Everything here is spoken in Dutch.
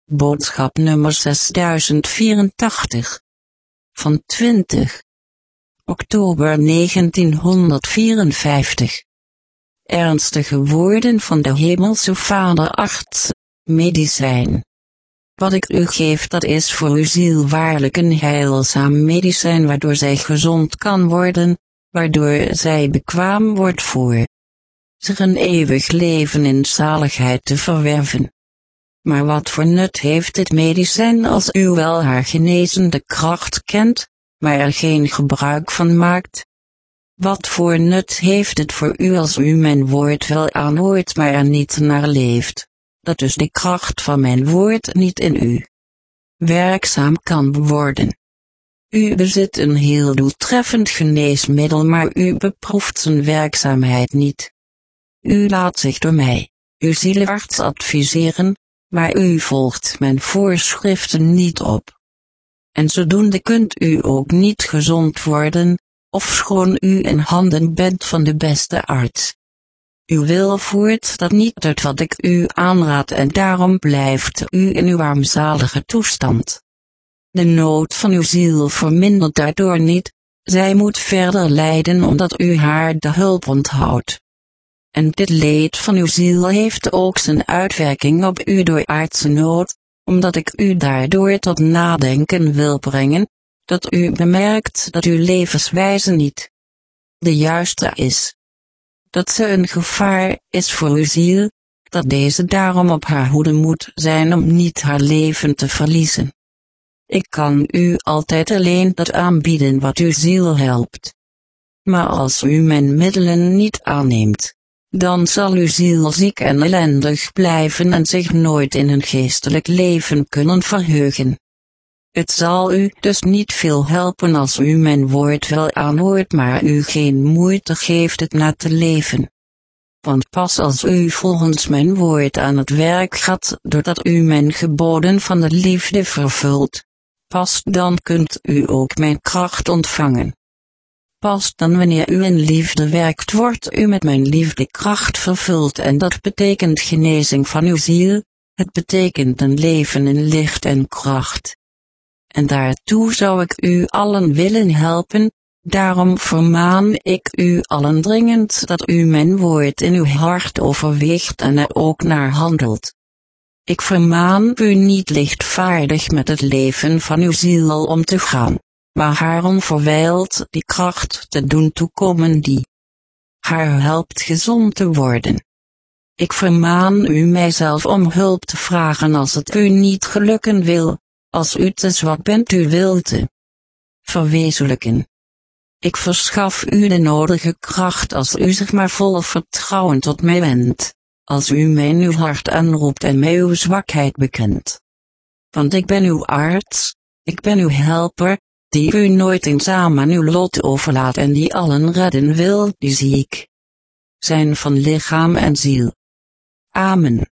Boodschap nummer 6084. Van 20 oktober 1954. Ernstige woorden van de Hemelse Vader, arts, medicijn. Wat ik u geef, dat is voor uw ziel waarlijk een heilzaam medicijn, waardoor zij gezond kan worden, waardoor zij bekwaam wordt voor zich een eeuwig leven in zaligheid te verwerven. Maar wat voor nut heeft dit medicijn als u wel haar genezende kracht kent, maar er geen gebruik van maakt? Wat voor nut heeft het voor u als u mijn woord wel aanhoort, maar er niet naar leeft, dat dus de kracht van mijn woord niet in u werkzaam kan worden? U bezit een heel doeltreffend geneesmiddel, maar u beproeft zijn werkzaamheid niet. U laat zich door mij, uw zielarts, adviseren, maar u volgt mijn voorschriften niet op. En zodoende kunt u ook niet gezond worden, ofschoon u in handen bent van de beste arts. Uw wil voert dat niet uit wat ik u aanraad, en daarom blijft u in uw armzalige toestand. De nood van uw ziel vermindert daardoor niet, zij moet verder lijden omdat u haar de hulp onthoudt. En dit leed van uw ziel heeft ook zijn uitwerking op u door aardse nood, omdat ik u daardoor tot nadenken wil brengen, dat u bemerkt dat uw levenswijze niet de juiste is. Dat ze een gevaar is voor uw ziel, dat deze daarom op haar hoede moet zijn om niet haar leven te verliezen. Ik kan u altijd alleen dat aanbieden wat uw ziel helpt. Maar als u mijn middelen niet aanneemt, dan zal uw ziel ziek en ellendig blijven en zich nooit in een geestelijk leven kunnen verheugen. Het zal u dus niet veel helpen als u mijn woord wel aanhoort, maar u geen moeite geeft het na te leven. Want pas als u volgens mijn woord aan het werk gaat, doordat u mijn geboden van de liefde vervult, pas dan kunt u ook mijn kracht ontvangen. Pas dan wanneer u in liefde werkt, wordt u met mijn liefdekracht vervuld, en dat betekent genezing van uw ziel, het betekent een leven in licht en kracht. En daartoe zou ik u allen willen helpen, daarom vermaan ik u allen dringend dat u mijn woord in uw hart overweegt en er ook naar handelt. Ik vermaan u niet lichtvaardig met het leven van uw ziel om te gaan, maar haar onverwijld die kracht te doen toekomen die haar helpt gezond te worden. Ik vermaan u mijzelf om hulp te vragen als het u niet gelukken wil, als u te zwak bent uw wil te verwezenlijken. Ik verschaf u de nodige kracht als u zich maar vol vertrouwen tot mij wendt, als u mij in uw hart aanroept en mij uw zwakheid bekent. Want ik ben uw arts, ik ben uw helper, die u nooit eenzaam aan uw lot overlaat en die allen redden wil die ziek zijn van lichaam en ziel. Amen.